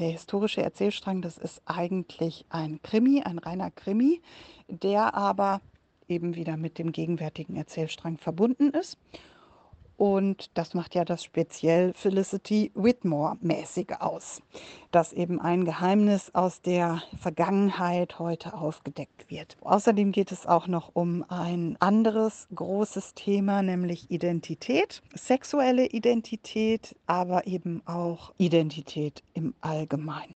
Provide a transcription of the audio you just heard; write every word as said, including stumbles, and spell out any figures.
der historische Erzählstrang, das ist eigentlich ein Krimi, ein reiner Krimi, der aber eben wieder mit dem gegenwärtigen Erzählstrang verbunden ist. Und das macht ja das speziell Felicity Whitmore-mäßige aus, dass eben ein Geheimnis aus der Vergangenheit heute aufgedeckt wird. Außerdem geht es auch noch um ein anderes großes Thema, nämlich Identität, sexuelle Identität, aber eben auch Identität im Allgemeinen.